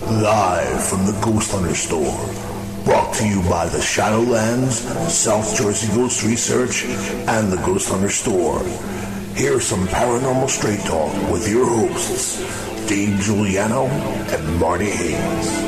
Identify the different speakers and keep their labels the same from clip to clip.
Speaker 1: Live from the Ghost Hunter store. Brought to you by the Shadowlands, South Jersey Ghost Research, and the Ghost Hunter store. Here's some paranormal straight talk with your hosts, Dave Giuliano and Marty Haynes.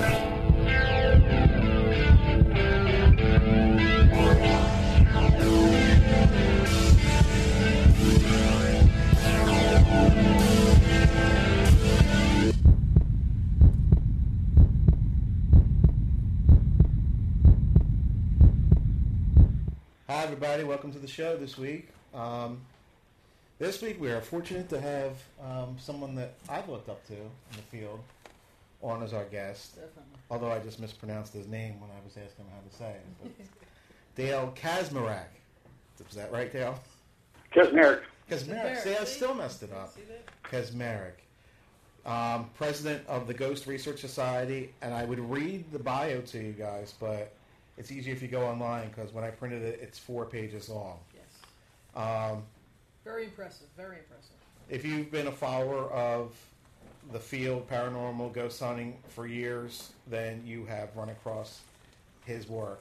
Speaker 2: Hi everybody, welcome to the show this week. This week we are fortunate to have someone that I've looked up to in the field on as our guest.
Speaker 3: Definitely.
Speaker 2: Although I just mispronounced his name when I was asking him how to say it. But Dale Kaczmarek. Is that right, Dale?
Speaker 4: Kaczmarek.
Speaker 2: Kaczmarek. See, I still messed it up. Kaczmarek. President of the Ghost Research Society, and I would read the bio to you guys, but it's easier if you go online because when I printed it, it's 4 pages long.
Speaker 3: Yes. Very impressive. Very impressive.
Speaker 2: If you've been a follower of the field, paranormal, ghost hunting for years, then you have run across his work.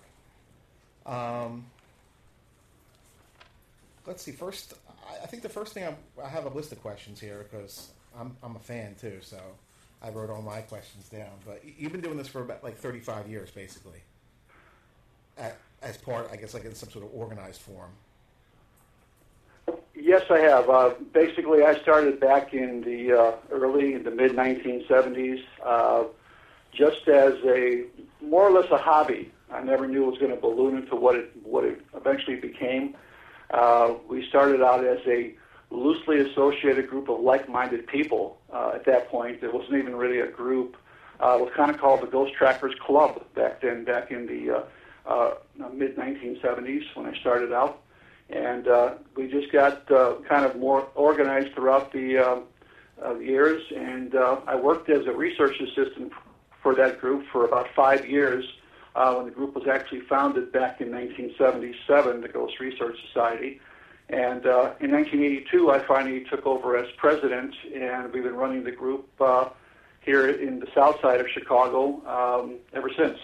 Speaker 2: Let's see. First, I think the first thing I have a list of questions here because I'm a fan too, so I wrote all my questions down. But you've been doing this for about like 35 years, basically. As part, I guess, like in some sort of organized form.
Speaker 4: Yes, I have. Basically, I started back in the mid-1970s, just as more or less a hobby. I never knew it was going to balloon into what it eventually became. We started out as a loosely associated group of like-minded people. At that point, it wasn't even really a group. It was kind of called the Ghost Trackers Club back then, back in the mid-1970s when I started out. And we just got kind of more organized throughout the years. And I worked as a research assistant for that group for about 5 years when the group was actually founded back in 1977, the Ghost Research Society. And in 1982, I finally took over as president, and we've been running the group here in the south side of Chicago ever since.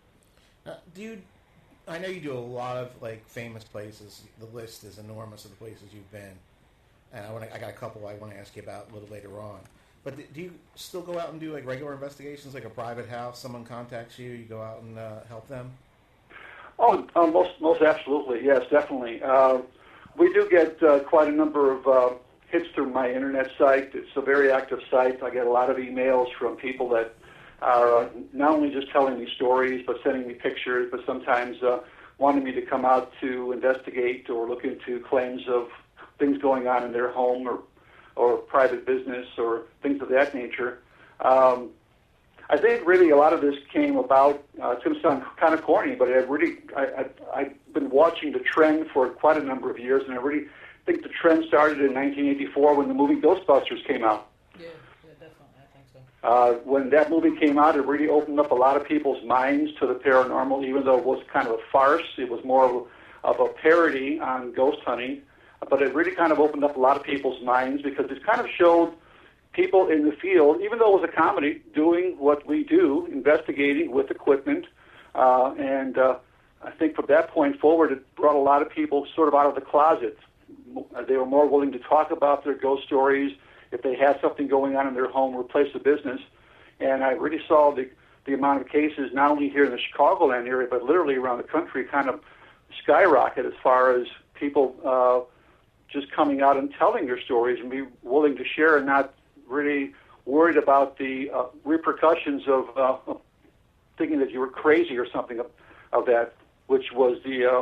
Speaker 2: I know you do a lot of like famous places. The list is enormous of the places you've been, and I got a couple I want to ask you about a little later on. But do you still go out and do like regular investigations, like a private house? Someone contacts you, you go out and help them?
Speaker 4: Oh, most absolutely, yes, definitely. We do get quite a number of hits through my internet site. It's a very active site. I get a lot of emails from people that are not only just telling me stories, but sending me pictures, but sometimes wanting me to come out to investigate or look into claims of things going on in their home or private business or things of that nature. I think really a lot of this came about, it's going to sound kind of corny, but I've been watching the trend for quite a number of years, and I really think the trend started in 1984 when the movie Ghostbusters came out.
Speaker 3: Yeah, definitely. I think so.
Speaker 4: When that movie came out, it really opened up a lot of people's minds to the paranormal, even though it was kind of a farce. It was more of a parody on ghost hunting, but it really kind of opened up a lot of people's minds because it kind of showed people in the field, even though it was a comedy, doing what we do, investigating with equipment. And I think from that point forward, it brought a lot of people sort of out of the closet. They were more willing to talk about their ghost stories if they had something going on in their home or place of business. And I really saw the amount of cases, not only here in the Chicagoland area, but literally around the country, kind of skyrocket as far as people just coming out and telling their stories and be willing to share and not really worried about the repercussions of thinking that you were crazy or something of that, which was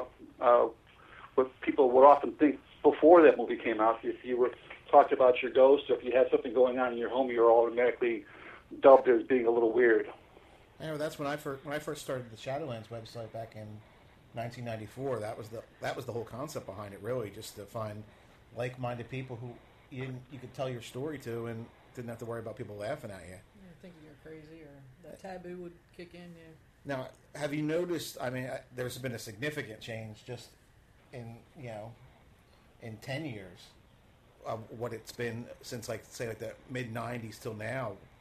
Speaker 4: what people would often think before that movie came out. If you were talked about your ghost, or if you had something going on in your home, you were automatically dubbed as being a little weird.
Speaker 2: I know that's when I first started the Shadowlands website back in 1994. That was the whole concept behind it, really, just to find like-minded people who you could tell your story to and didn't have to worry about people laughing at you.
Speaker 3: Yeah, thinking you're crazy, or that taboo would kick in. Yeah.
Speaker 2: Now, have you noticed? I mean, there's been a significant change just in 10 years of what it's been since, like, say, like the mid '90s till now, with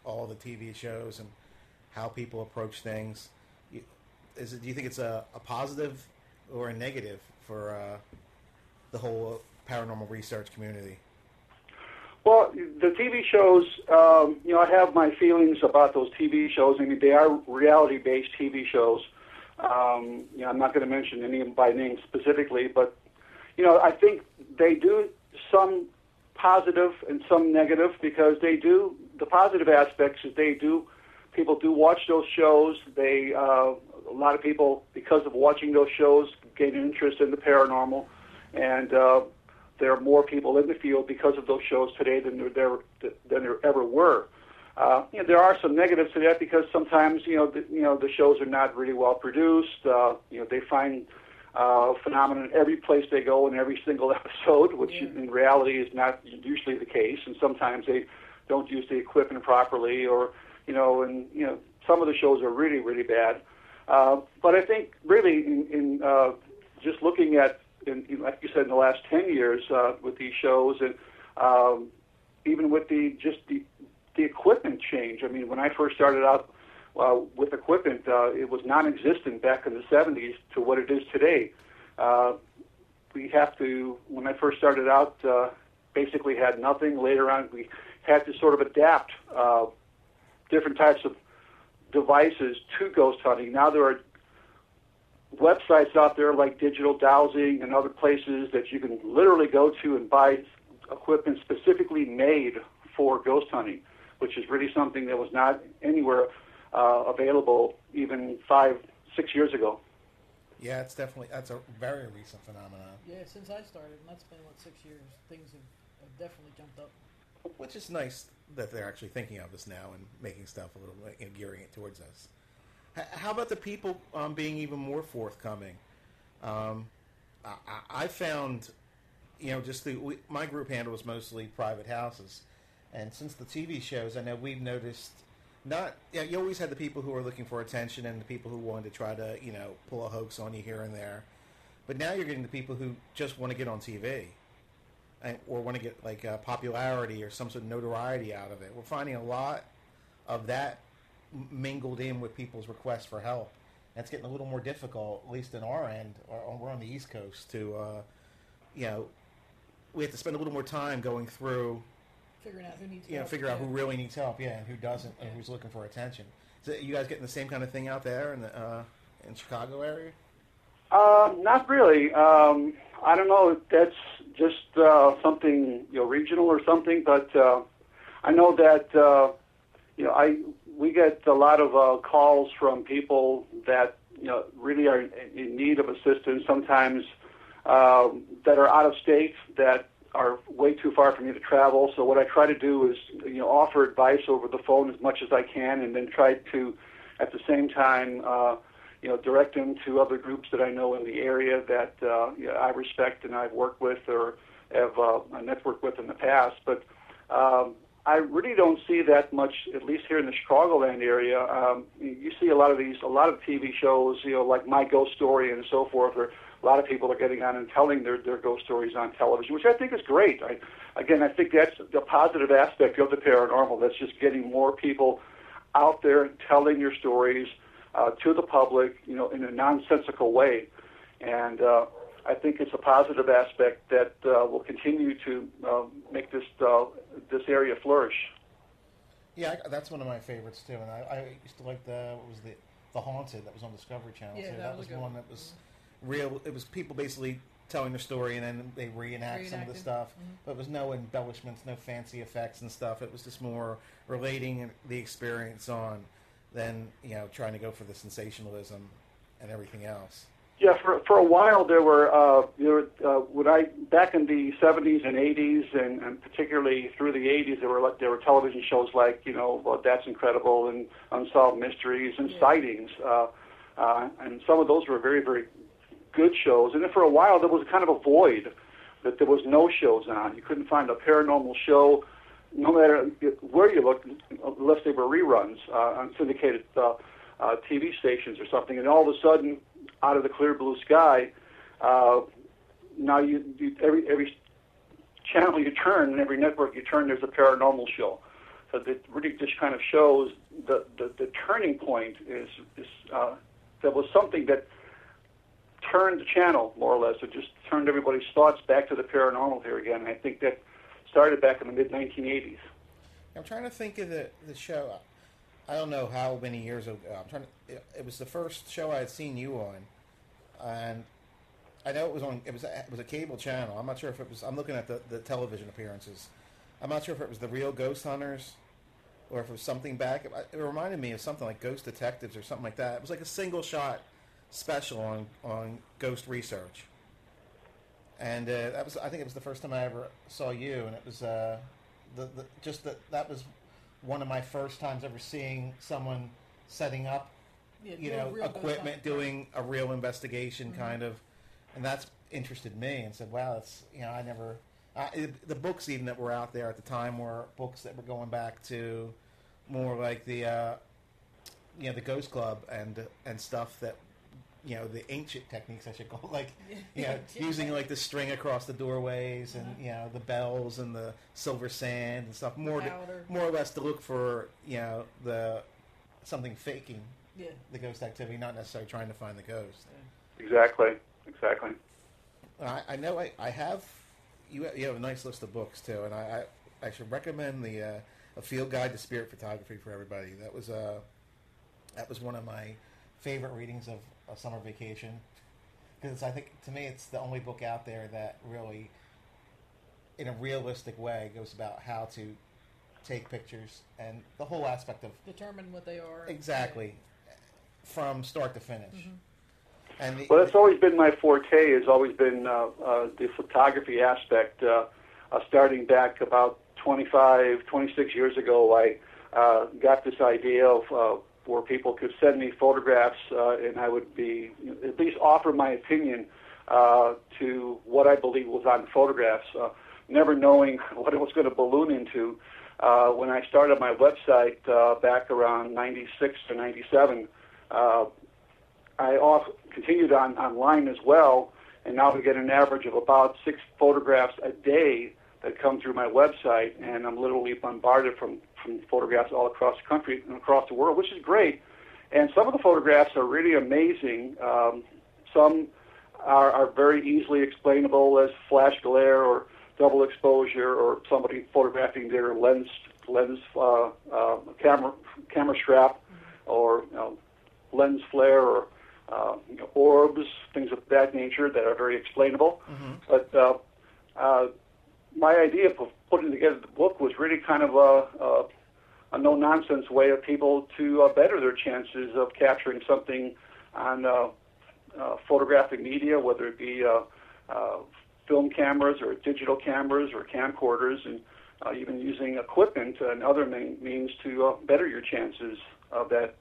Speaker 2: all the TV shows and how people approach things. Do you think it's a positive or a negative for the whole paranormal research community?
Speaker 4: Well, the TV shows, I have my feelings about those TV shows. I mean, they are reality-based TV shows. I'm not going to mention any by name specifically, but, I think they do some positive and some negative, because the positive aspects is people do watch those shows. A lot of people, because of watching those shows, gain an interest in the paranormal, and there are more people in the field because of those shows today than there ever were. There are some negatives to that, because sometimes the shows are not really well produced. They find phenomenon every place they go in every single episode, which in reality is not usually the case. And sometimes they don't use the equipment properly, or some of the shows are really, really bad. But I think really in just looking at, like you said, in the last 10 years with these shows, and even with the equipment change. I mean, when I first started out with equipment, it was non-existent back in the 70s to what it is today. When I first started out, basically had nothing. Later on, we had to sort of adapt different types of devices to ghost hunting. Now there are websites out there like Digital Dowsing and other places that you can literally go to and buy equipment specifically made for ghost hunting, which is really something that was not anywhere available even 5-6 years ago.
Speaker 2: Yeah, that's a very recent phenomenon.
Speaker 3: Yeah, since I started, and that's been, 6 years, things have definitely jumped up.
Speaker 2: Which is nice that they're actually thinking of us now and making stuff a little, and gearing it towards us. How about the people being even more forthcoming? I found, my group handles mostly private houses, and since the TV shows, I know we've noticed you always had the people who are looking for attention and the people who wanted to try to, pull a hoax on you here and there, but now you're getting the people who just want to get on TV, or want to get popularity or some sort of notoriety out of it. We're finding a lot of that mingled in with people's requests for help. That's getting a little more difficult, at least in our end. We're on the East Coast to, we have to spend a little more time going through,
Speaker 3: figuring out who needs help.
Speaker 2: Figure out who really needs help, and who doesn't, and who's looking for attention. So you guys getting the same kind of thing out there in the Chicago area?
Speaker 4: Not really. I don't know if that's just something regional or something, but I know that we get a lot of calls from people that really are in need of assistance. Sometimes that are out of state, that are way too far for me to travel. So what I try to do is offer advice over the phone as much as I can, and then try to at the same time direct them to other groups that I know in the area that I respect and I've worked with or have networked with in the past. But I really don't see that much, at least here in the Chicagoland area. You see a lot of TV shows, like My Ghost Story and so forth, where a lot of people are getting on and telling their ghost stories on television, which I think is great. I think that's the positive aspect of the paranormal. That's just getting more people out there telling your stories to the public, in a nonsensical way. And I think it's a positive aspect that will continue to make this area flourish.
Speaker 2: Yeah, that's one of my favorites too. And I used to like the Haunted that was on Discovery Channel too. That was one that was real. It was people basically telling their story, and then they reenact some of the stuff. Mm-hmm. But it was no embellishments, no fancy effects and stuff. It was just more relating the experience on than trying to go for the sensationalism and everything else.
Speaker 4: Yeah, for a while there were back in the 70s and 80s, and particularly through the 80s, there were television shows like That's Incredible and Unsolved Mysteries and Sightings, and some of those were very, very good shows. And then for a while there was kind of a void, that there was no shows on. You couldn't find a paranormal show, no matter where you looked, unless they were reruns on syndicated TV stations or something. And all of a sudden, out of the clear blue sky, now every channel you turn and every network you turn, there's a paranormal show. that really just kind of shows the turning point is there was something that turned the channel, more or less. It just turned everybody's thoughts back to the paranormal here again. And I think that started back in the mid-1980s.
Speaker 2: I'm trying to think of the show. I don't know how many years ago. It was the first show I had seen you on, and I know it was on. It was a cable channel. I'm not sure if it was. I'm looking at the television appearances. I'm not sure if it was the Real Ghost Hunters, or if it was something back. It reminded me of something like Ghost Detectives or something like that. It was like a single shot special on ghost research, and that was. I think it was the first time I ever saw you, and it was that was one of my first times ever seeing someone setting up, equipment, doing a real investigation kind of, and that's interested me and said, wow, that's, I never, the books even that were out there at the time were books that were going back to more like the Ghost Club and stuff that, the ancient techniques, I should call it, like, using like the string across the doorways and, the bells and the silver sand and stuff, more or less to look for, something faking the ghost activity, not necessarily trying to find the ghost.
Speaker 4: Exactly.
Speaker 2: I know I have, you have a nice list of books too, and I should recommend A Field Guide to Spirit Photography for everybody. That was one of my favorite readings of a summer vacation, because I think, to me, it's the only book out there that really, in a realistic way, goes about how to take pictures and the whole aspect of
Speaker 3: determine what they are
Speaker 2: exactly from start to finish. And
Speaker 4: well, that's always been my forte. Has always been the photography aspect. Starting back about 26 years ago, I got this idea of where people could send me photographs, and I would at least offer my opinion to what I believe was on the photographs, never knowing what it was going to balloon into. When I started my website back around 96 to 97, I continued online as well, and now we get an average of about 6 photographs a day that come through my website, and I'm literally bombarded from photographs all across the country and across the world, which is great. And some of the photographs are really amazing. Some are very easily explainable as flash glare or double exposure, or somebody photographing their lens camera strap, or lens flare, or orbs, things of that nature that are very explainable. But my idea of putting together the book was really kind of a no-nonsense way of people to better their chances of capturing something on photographic media, whether it be film cameras or digital cameras or camcorders, and even using equipment and other means to better your chances of that.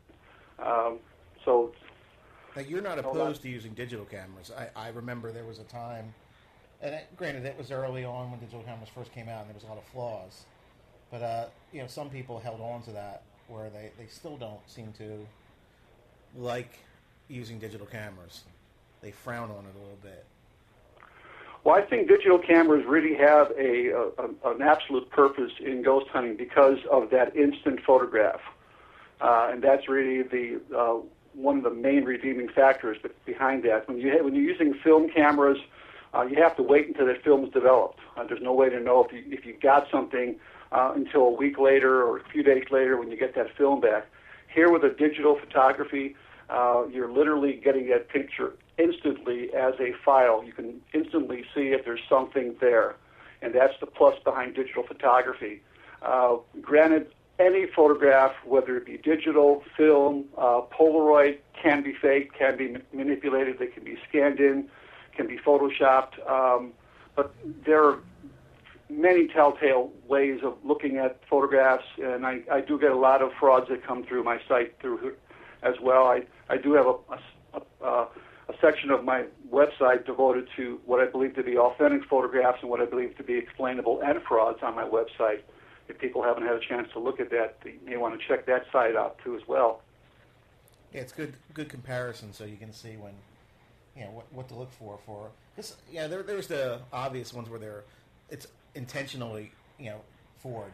Speaker 2: Now, you're not opposed to using digital cameras. I remember there was a time, and granted, it was early on when digital cameras first came out, and there was a lot of flaws. But, some people held on to that, where they still don't seem to like using digital cameras. They frown on it a little bit.
Speaker 4: Well, I think digital cameras really have an absolute purpose in ghost hunting because of that instant photograph. And that's really one of the main redeeming factors behind that. When you're using film cameras, you have to wait until that film is developed. There's no way to know if you got something until a week later or a few days later when you get that film back. Here with a digital photography, you're literally getting that picture instantly as a file. You can instantly see if there's something there, and that's the plus behind digital photography. Granted, any photograph, whether it be digital, film, Polaroid, can be faked, can be manipulated, they can be scanned in, can be photoshopped, but there are many telltale ways of looking at photographs, and I do get a lot of frauds that come through my site through as well. I do have a section of my website devoted to what I believe to be authentic photographs and what I believe to be explainable and frauds on my website. If people haven't had a chance to look at that, they may want to check that site out too as well.
Speaker 2: Yeah, it's good comparison, so you can see when, what to look for. This, there's the obvious ones where it's intentionally, forged.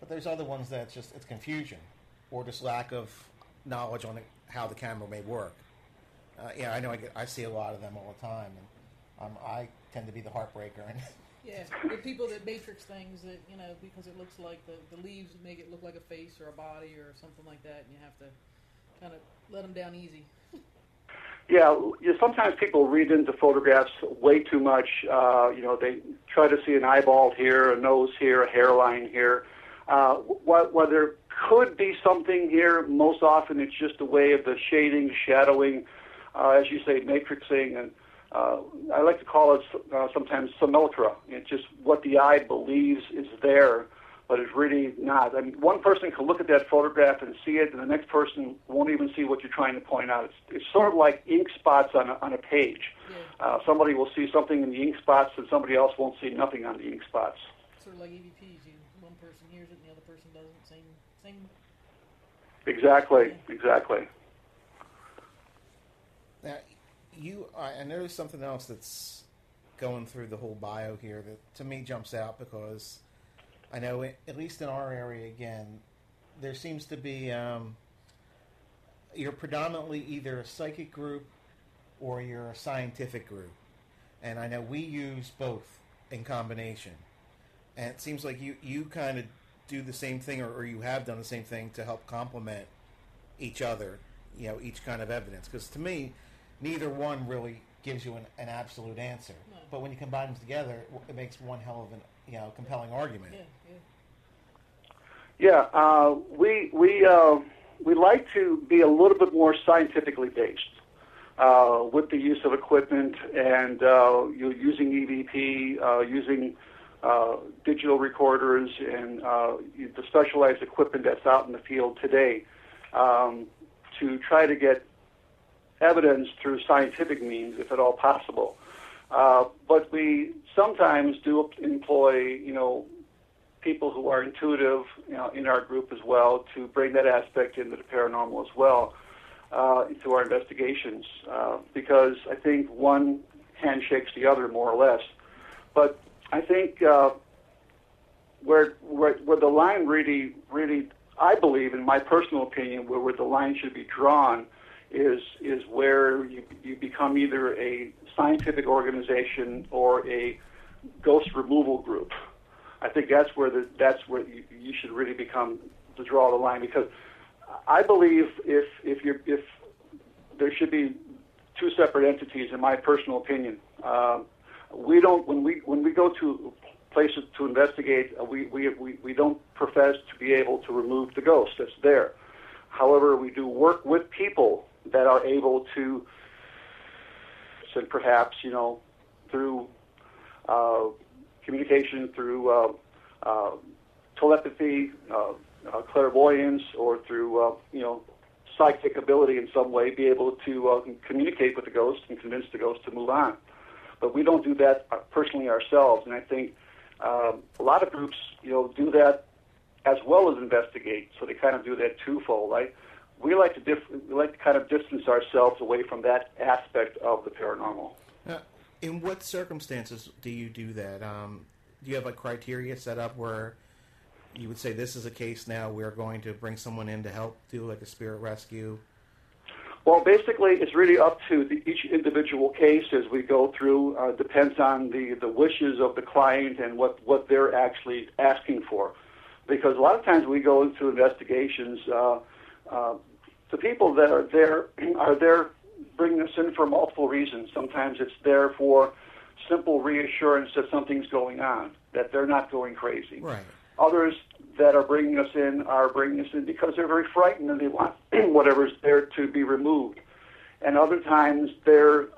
Speaker 2: But there's other ones that it's confusion or just lack of knowledge on how the camera may work. I know I see a lot of them all the time, and I tend to be the heartbreaker. And
Speaker 3: Yeah, the people that matrix things that, because it looks like the leaves make it look like a face or a body or something like that, and you have to kind of let them down easy.
Speaker 4: Yeah, sometimes people read into photographs way too much. They try to see an eyeball here, a nose here, a hairline here. While there could be something here, most often it's just a way of the shading, shadowing, as you say, matrixing, and I like to call it sometimes simulacra. It's just what the eye believes is there, but it's really not. I mean, one person can look at that photograph and see it, and the next person won't even see what you're trying to point out. It's sort of like ink spots on a page.
Speaker 3: Yeah.
Speaker 4: Somebody will see something in the ink spots, and somebody else won't see nothing on the ink spots.
Speaker 3: Sort of like EVPs. One person hears it, and the other person doesn't. Same.
Speaker 4: Exactly.
Speaker 3: Yeah.
Speaker 4: Exactly.
Speaker 2: now, I noticed something else that's going through the whole bio here that to me jumps out because I know, at least in our area, again, there seems to be you're predominantly either a psychic group or you're a scientific group, and I know we use both in combination. And it seems like you kind of do the same thing, or you have done the same thing to help complement each other, each kind of evidence. Because to me, neither one really gives you an absolute answer.
Speaker 3: No.
Speaker 2: But when you combine them together, it makes one hell of an compelling argument.
Speaker 3: Yeah.
Speaker 4: Yeah, we like to be a little bit more scientifically based with the use of equipment and using EVP, using digital recorders and the specialized equipment that's out in the field today to try to get evidence through scientific means, if at all possible. But we sometimes do employ, people who are intuitive, in our group as well to bring that aspect into the paranormal as well into our investigations because I think one handshakes the other more or less. But I think where the line really, I believe, in my personal opinion, where the line should be drawn is where you become either a scientific organization or a ghost removal group. I think that's where you should really become to draw the line, because I believe if there should be two separate entities, in my personal opinion. We don't when we go to places to investigate, we don't profess to be able to remove the ghost that's there. However, we do work with people that are able to, and perhaps through communication, through telepathy, clairvoyance, or through psychic ability in some way, be able to communicate with the ghost and convince the ghost to move on. But we don't do that personally ourselves, and I think a lot of groups, do that as well as investigate. So they kind of do that twofold. We like to kind of distance ourselves away from that aspect of the paranormal.
Speaker 2: In what circumstances do you do that? Do you have a criteria set up where you would say this is a case now we're going to bring someone in to help do like a spirit rescue?
Speaker 4: Well, basically, it's really up to each individual case as we go through. Depends on the wishes of the client and what they're actually asking for. Because a lot of times we go into investigations, the people that are there bringing us in for multiple reasons. Sometimes it's there for simple reassurance that something's going on, that they're not going crazy.
Speaker 2: Right.
Speaker 4: Others that are bringing us in because they're very frightened and they want whatever's there to be removed. And other times they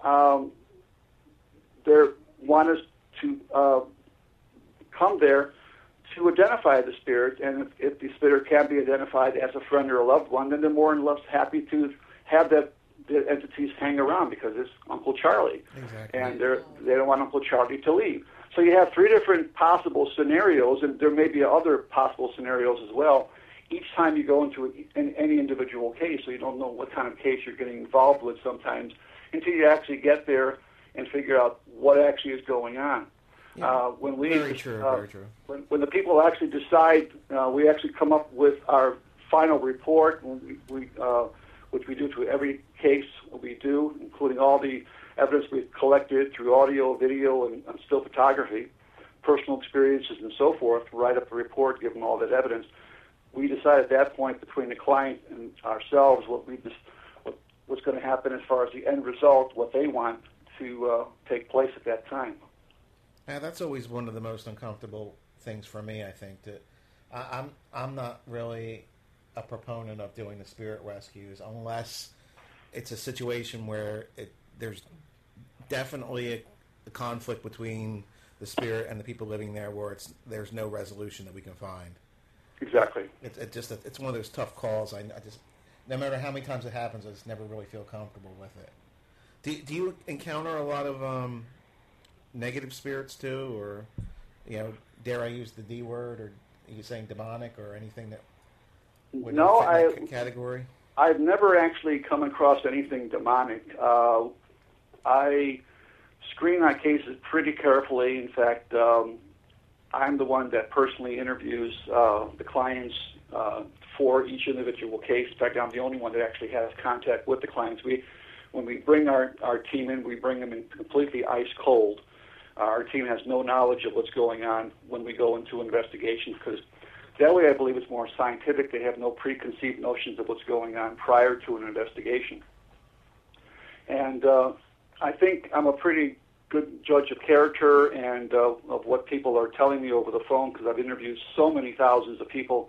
Speaker 4: want us to come there to identify the spirit, and if the spirit can be identified as a friend or a loved one, then they're more than less happy to have the entities hang around because it's Uncle Charlie.
Speaker 2: Exactly.
Speaker 4: And they don't want Uncle Charlie to leave. So you have three different possible scenarios, and there may be other possible scenarios as well. Each time you go into any individual case, so you don't know what kind of case you're getting involved with sometimes until you actually get there and figure out what actually is going on. When we
Speaker 2: Very true, very true.
Speaker 4: When the people actually decide, we actually come up with our final report, which we do to every case we do, including all the evidence we've collected through audio, video, and still photography, personal experiences, and so forth. Write up the report, give them all that evidence. We decide at that point between the client and ourselves what's going to happen as far as the end result, what they want to take place at that time.
Speaker 2: Yeah, that's always one of the most uncomfortable things for me, I think. I'm not really a proponent of doing the spirit rescues unless it's a situation where there's definitely a conflict between the spirit and the people living there where there's no resolution that we can find.
Speaker 4: Exactly.
Speaker 2: It's one of those tough calls. I just, no matter how many times it happens, I just never really feel comfortable with it. Do you encounter a lot of negative spirits too, or dare I use the D word, or are you saying demonic or anything that would fit in that category?
Speaker 4: I've never actually come across anything demonic. I screen my cases pretty carefully. In fact, I'm the one that personally interviews the clients for each individual case. In fact, I'm the only one that actually has contact with the clients. When we bring our team in, we bring them in completely ice cold. Our team has no knowledge of what's going on when we go into investigation, because that way I believe it's more scientific. They have no preconceived notions of what's going on prior to an investigation. And I think I'm a pretty good judge of character and of what people are telling me over the phone, because I've interviewed so many thousands of people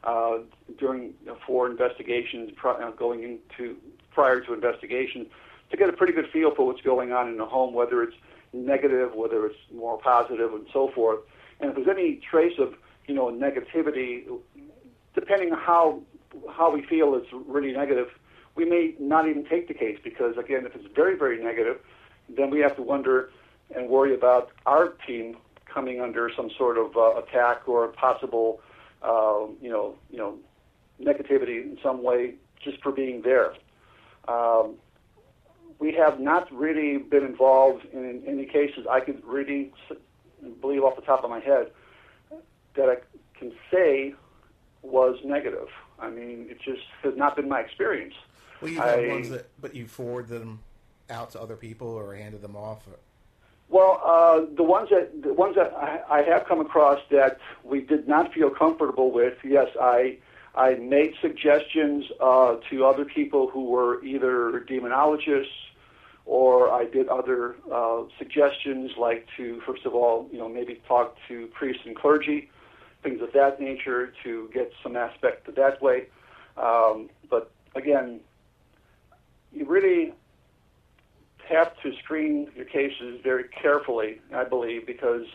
Speaker 4: for investigations, prior to investigation, to get a pretty good feel for what's going on in the home, whether it's negative, whether it's more positive, and so forth. And if there's any trace of negativity, depending on how we feel it's really negative, we may not even take the case, because again, if it's very, very negative, then we have to wonder and worry about our team coming under some sort of attack or possible negativity in some way just for being there. We have not really been involved in any cases I could really believe off the top of my head that I can say was negative. I mean, it just has not been my experience.
Speaker 2: Well, you've had ones but you forward them out to other people or handed them off?
Speaker 4: Well, the ones that I have come across that we did not feel comfortable with, yes, I made suggestions to other people who were either demonologists, or I did other suggestions, like to, first of all, maybe talk to priests and clergy, things of that nature, to get some aspect of that way. But again, you really have to screen your cases very carefully, I believe, because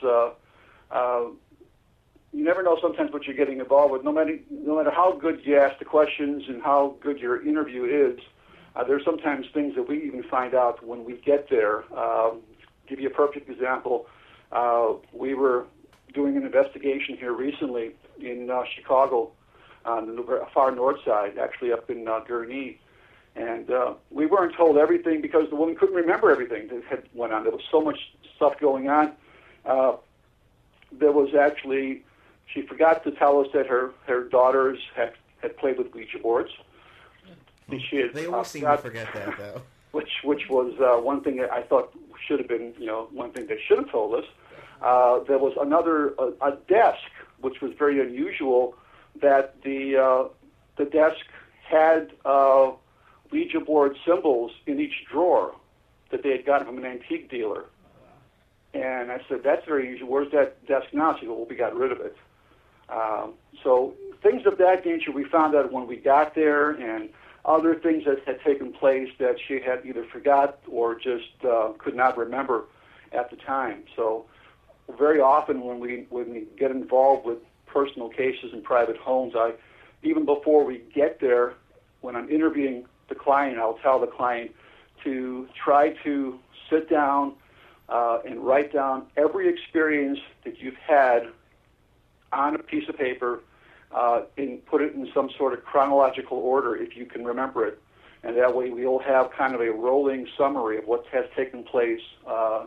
Speaker 4: you never know sometimes what you're getting involved with. No matter how good you ask the questions and how good your interview is, there's sometimes things that we even find out when we get there. Give you a perfect example. We were doing an investigation here recently in Chicago, on the far north side, actually up in Gurnee. And we weren't told everything because the woman couldn't remember everything that had went on. There was so much stuff going on. There was actually, she forgot to tell us that her daughters had played with Ouija boards.
Speaker 2: They always seem to forget that, though.
Speaker 4: Which was one thing that I thought should have been, one thing they should have told us. There was a desk, which was very unusual, that the desk had Ouija board symbols in each drawer that they had gotten from an antique dealer. And I said, that's very unusual. Where's that desk now? She said, well, we got rid of it. So things of that nature we found out when we got there, and other things that had taken place that she had either forgot or just could not remember at the time. So very often when we get involved with personal cases in private homes, even before we get there, when I'm interviewing the client, I'll tell the client to try to sit down and write down every experience that you've had on a piece of paper, and put it in some sort of chronological order if you can remember it. And that way we'll have kind of a rolling summary of what has taken place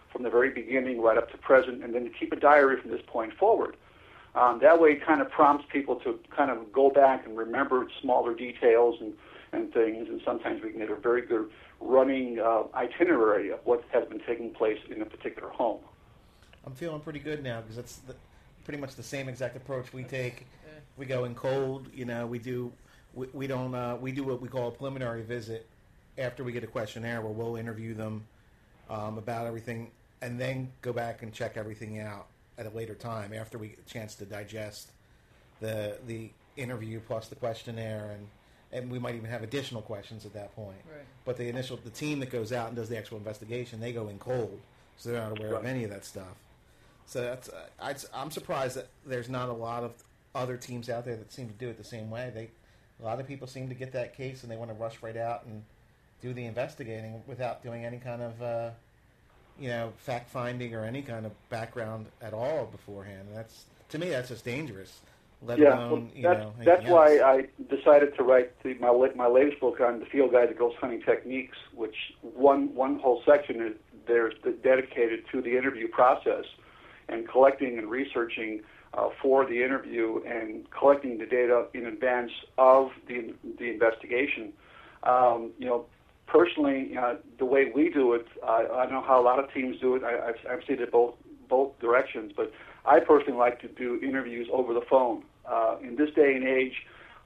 Speaker 4: from the very beginning right up to present, and then to keep a diary from this point forward. That way it kind of prompts people to kind of go back and remember smaller details and things, and sometimes we can get a very good running itinerary of what has been taking place in a particular home.
Speaker 2: I'm feeling pretty good now because that's pretty much the same exact approach we take. We go in cold, we do what we call a preliminary visit after we get a questionnaire where we'll interview them about everything and then go back and check everything out at a later time after we get a chance to digest the interview plus the questionnaire, and we might even have additional questions at that point.
Speaker 3: Right.
Speaker 2: But the team that goes out and does the actual investigation, they go in cold, so they're not aware of any of that stuff. So that's I'm surprised that there's not a lot of other teams out there that seem to do it the same way. A lot of people seem to get that case and they want to rush right out and do the investigating without doing any kind of fact finding or any kind of background at all beforehand. And to me that's just dangerous. Let alone,
Speaker 4: that's why I decided to write my latest book on the Field Guide to Ghost Hunting Techniques, which one whole section is dedicated to the interview process and collecting and researching for the interview and collecting the data in advance of the investigation. Personally, the way we do it, I know how a lot of teams do it. I've seen it both directions, but I personally like to do interviews over the phone. In this day and age,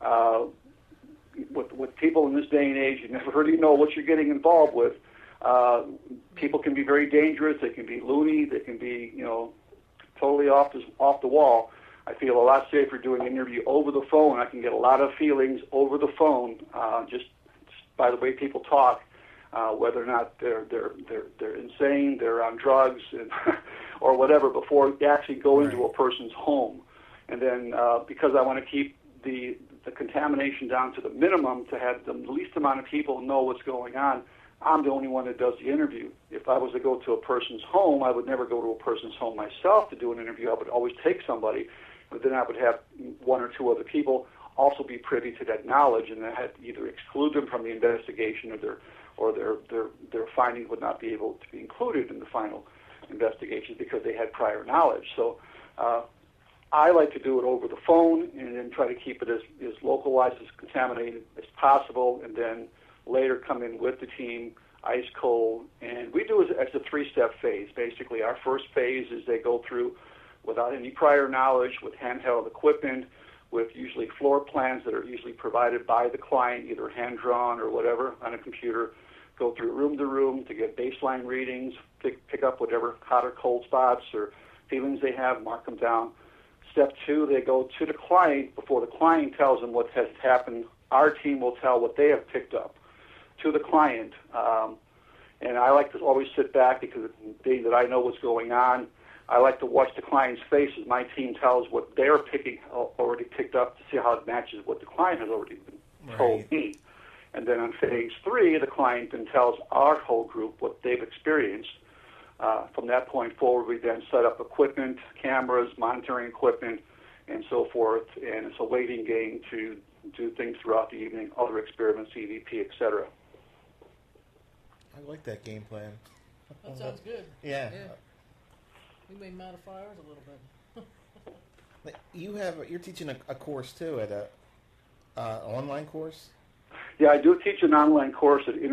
Speaker 4: with people in this day and age, you never really know what you're getting involved with. People can be very dangerous. They can be loony. They can be, totally off the wall. I feel a lot safer doing an interview over the phone. I can get a lot of feelings over the phone, just by the way people talk, whether or not they're insane, they're on drugs, or whatever, before we actually go into a person's home. And then because I want to keep the contamination down to the minimum to have the least amount of people know what's going on, I'm the only one that does the interview. If I was to go to a person's home, I would never go to a person's home myself to do an interview. I would always take somebody, but then I would have one or two other people also be privy to that knowledge, and I had to either exclude them from the investigation, or their findings would not be able to be included in the final investigation because they had prior knowledge. So I like to do it over the phone and then try to keep it as localized, as contaminated as possible, and then later come in with the team, ice cold, and we do it as a three-step phase. Basically, our first phase is they go through without any prior knowledge with handheld equipment, with usually floor plans that are usually provided by the client, either hand-drawn or whatever on a computer, go through room to room to get baseline readings, pick up whatever hot or cold spots or feelings they have, mark them down. Step two, they go to the client. Before the client tells them what has happened, our team will tell what they have picked up to the client. And I like to always sit back because being that I know what's going on, I like to watch the client's face as my team tells what they're already picked up to see how it matches what the client has already been told me. And then on phase three, the client then tells our whole group what they've experienced. From that point forward, we then set up equipment, cameras, monitoring equipment, and so forth. And it's a waiting game to do things throughout the evening, other experiments, EVP, etc.
Speaker 2: I like that game plan.
Speaker 3: That sounds good.
Speaker 2: Yeah.
Speaker 3: We may modify ours a little bit.
Speaker 2: You're teaching a course too at an online course.
Speaker 4: Yeah, I do teach an online course at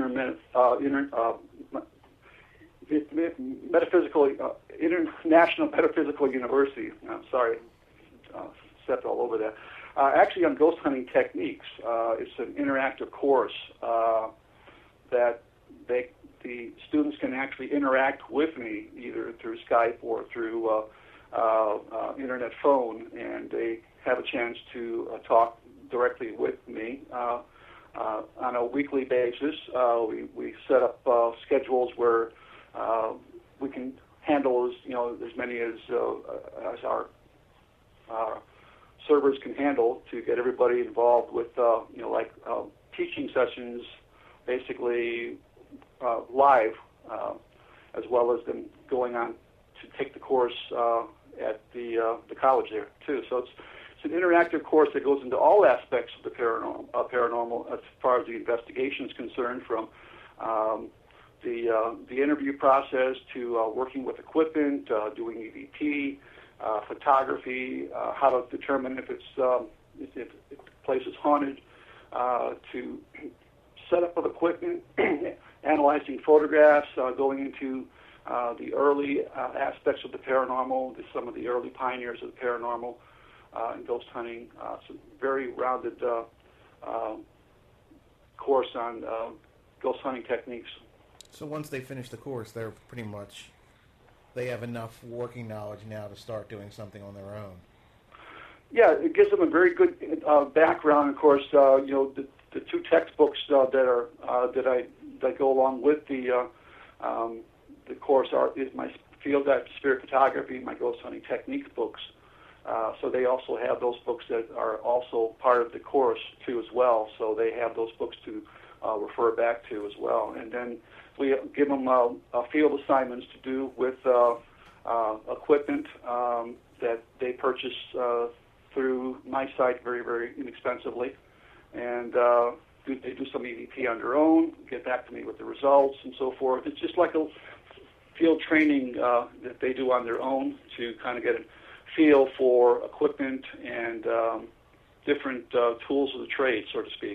Speaker 4: International Metaphysical University. I'm sorry, stepped all over that. Actually, on ghost hunting techniques, it's an interactive course that the students can actually interact with me either through Skype or through internet phone, and they have a chance to talk directly with me on a weekly basis. We set up schedules where we can handle as many as our servers can handle to get everybody involved with teaching sessions, basically live, as well as them going on to take the course at the college there too. So it's an interactive course that goes into all aspects of the paranormal as far as the investigation is concerned, from the interview process to working with equipment, doing EVP, photography, how to determine if if the place is haunted, to set up of equipment, analyzing photographs, going into the early aspects of the paranormal, some of the early pioneers of the paranormal and ghost hunting. Some very rounded course on ghost hunting techniques.
Speaker 2: So once they finish the course, they have enough working knowledge now to start doing something on their own.
Speaker 4: Yeah, it gives them a very good background. Of course, the two textbooks that go along with the course is my Field Guide to Spirit Photography, my Ghost Hunting Techniques books. So they also have those books that are also part of the course too as well. So they have those books to refer back to as well. And then we give them field assignments to do with equipment that they purchase through my site very, very inexpensively. And they do some EVP on their own, get back to me with the results and so forth. It's just like a field training that they do on their own to kind of get a feel for equipment and different tools of the trade, so to speak.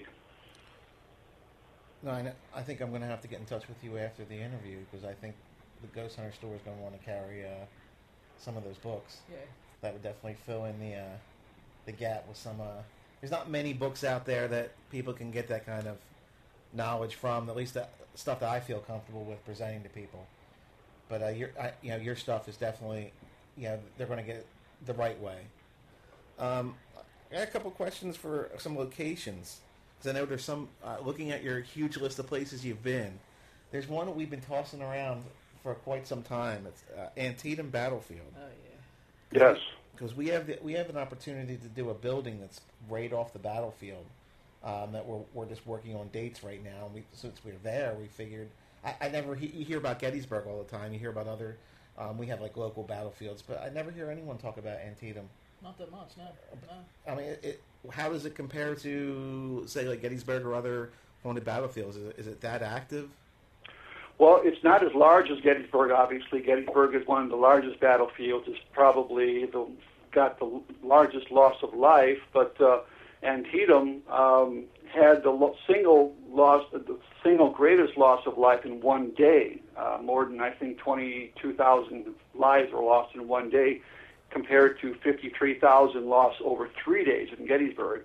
Speaker 2: No, I think I'm going to have to get in touch with you after the interview because I think the Ghost Hunter store is going to want to carry some of those books.
Speaker 3: Yeah.
Speaker 2: That would definitely fill in the gap with some. There's not many books out there that people can get that kind of knowledge from. At least the stuff that I feel comfortable with presenting to people. But your stuff is definitely, they're going to get it the right way. I got a couple questions for some locations. Because I know there's some, looking at your huge list of places you've been, there's one that we've been tossing around for quite some time. It's Antietam Battlefield.
Speaker 3: Oh, yeah.
Speaker 4: Yes.
Speaker 2: Because we have an opportunity to do a building that's right off the battlefield that we're just working on dates right now. And since we're there, we figured, you hear about Gettysburg all the time. You hear about other, we have like local battlefields, but I never hear anyone talk about Antietam.
Speaker 3: Not that much, no.
Speaker 2: I mean, how does it compare to, say, like Gettysburg or other haunted battlefields? Is it that active?
Speaker 4: Well, it's not as large as Gettysburg, obviously. Gettysburg is one of the largest battlefields. It's probably got the largest loss of life, but Antietam had the single greatest loss of life in one day. More than, I think, 22,000 lives were lost in one day, compared to 53,000 lost over 3 days in Gettysburg.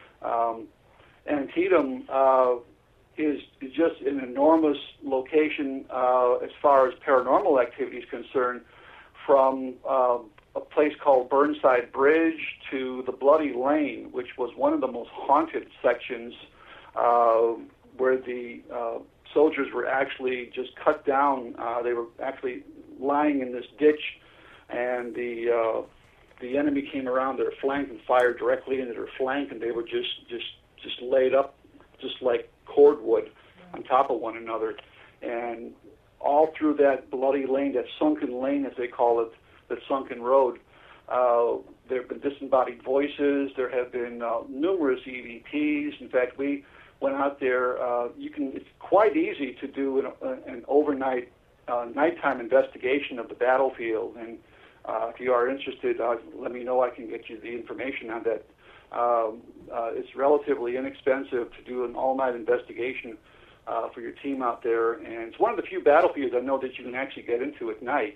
Speaker 4: Antietam is just an enormous location as far as paranormal activity is concerned, from a place called Burnside Bridge to the Bloody Lane, which was one of the most haunted sections where the soldiers were actually just cut down. They were actually lying in this ditch, and the enemy came around their flank and fired directly into their flank, and they were just laid up just like cordwood on top of one another. And all through that bloody lane, that sunken lane as they call it, that sunken road, there have been disembodied voices. There have been numerous EVPs. In fact, we went out there. It's quite easy to do an overnight nighttime investigation of the battlefield, and if you are interested, let me know. I can get you the information on that. It's relatively inexpensive to do an all-night investigation for your team out there, and it's one of the few battlefields I know that you can actually get into at night.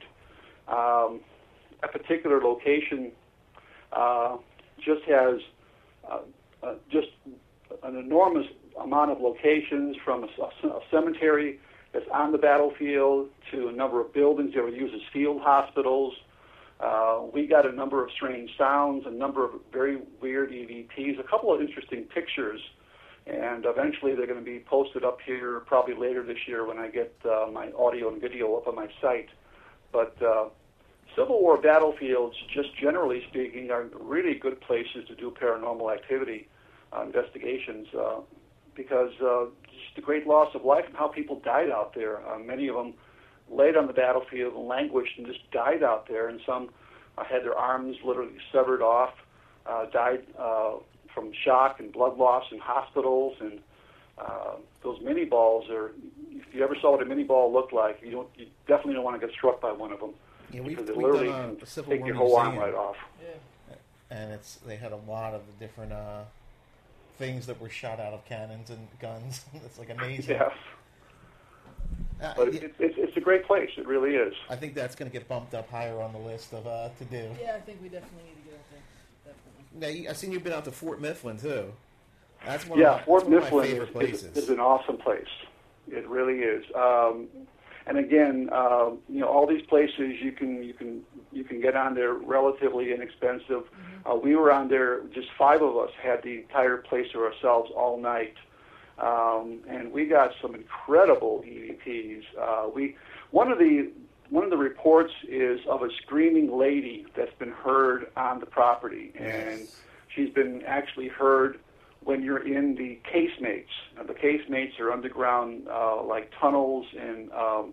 Speaker 4: A particular location just has just an enormous amount of locations, from a cemetery that's on the battlefield to a number of buildings that were used as field hospitals. We got a number of strange sounds, a number of very weird EVPs, a couple of interesting pictures, and eventually they're going to be posted up here probably later this year when I get my audio and video up on my site. But Civil War battlefields, just generally speaking, are really good places to do paranormal activity investigations because just the great loss of life and how people died out there. Many of them laid on the battlefield and languished and just died out there, and some had their arms literally severed off, died from shock and blood loss in hospitals, and those mini balls are, you ever saw what a mini ball looked like, you definitely don't want to get struck by one of them.
Speaker 2: Yeah,
Speaker 4: because it
Speaker 2: we've
Speaker 4: literally
Speaker 2: done
Speaker 4: can
Speaker 2: a Civil
Speaker 4: take
Speaker 2: War
Speaker 4: your whole arm
Speaker 2: museum.
Speaker 4: right off.
Speaker 3: Yeah.
Speaker 2: And they had a lot of the different things that were shot out of cannons and guns. It's like amazing.
Speaker 4: Yes. But it's a great place. It really is.
Speaker 2: I think that's going to get bumped up higher on the list of to do.
Speaker 3: Yeah, I think we definitely need to get out there. Definitely.
Speaker 2: Now, I've seen you've been out to Fort Mifflin too. That's one
Speaker 4: Fort
Speaker 2: of my
Speaker 4: Mifflin
Speaker 2: favorite places.
Speaker 4: is an awesome place. It really is. And again, all these places you can get on there relatively inexpensive. We were on there, just 5 of us had the entire place to ourselves all night, and we got some incredible EVPs. One of the reports is of a screaming lady that's been heard on the property, and she's been actually heard when you're in the casemates. Now, the casemates are underground, like tunnels, and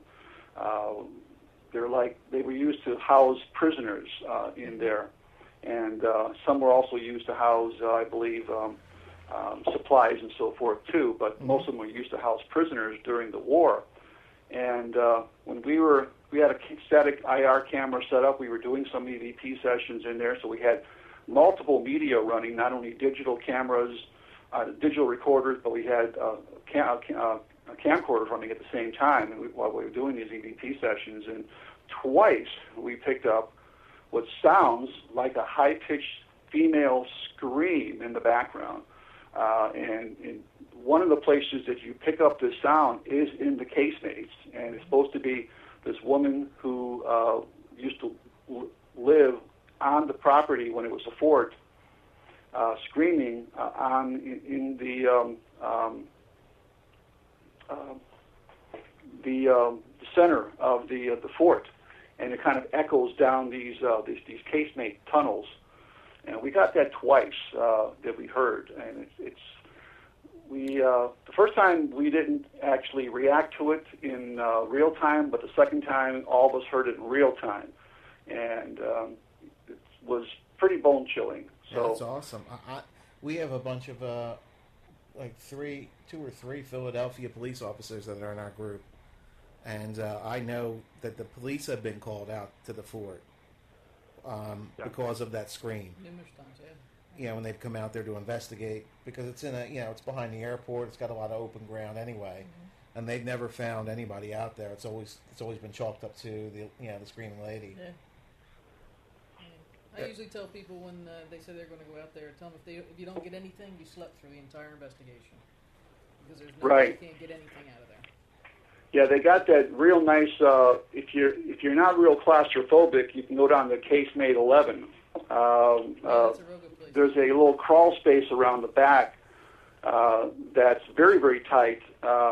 Speaker 4: they were used to house prisoners in there, and some were also used to house, I believe, supplies and so forth too. But most of them were used to house prisoners during the war. And when we had a static IR camera set up. We were doing some EVP sessions in there, so we had multiple media running, not only digital cameras, digital recorders, but we had camcorders running at the same time while we were doing these EVP sessions. And twice we picked up what sounds like a high-pitched female scream in the background. And one of the places that you pick up this sound is in the casemates, and it's supposed to be this woman who used to live on the property when it was a fort, screaming in the center of the fort, and it kind of echoes down these casemate tunnels. And we got that twice that we heard, and the first time we didn't actually react to it in real time, but the second time all of us heard it in real time, and it was pretty bone chilling. So
Speaker 2: yeah, that's awesome. We have a bunch of two or three Philadelphia police officers that are in our group, and I know that the police have been called out to the fort because of that scream.
Speaker 3: Numerous times, yeah.
Speaker 2: When they've come out there to investigate, because it's it's behind the airport. It's got a lot of open ground anyway, and they've never found anybody out there. It's always been chalked up to the screaming lady.
Speaker 3: Yeah. I usually tell people when they say they're going to go out there, tell them if you don't get anything, you slept through the entire investigation, because there's no way you can't get anything out of there.
Speaker 4: Yeah, they got that real nice. If you're not real claustrophobic, you can go down to casemate 11.
Speaker 3: That's a real good place.
Speaker 4: There's a little crawl space around the back that's very, very tight.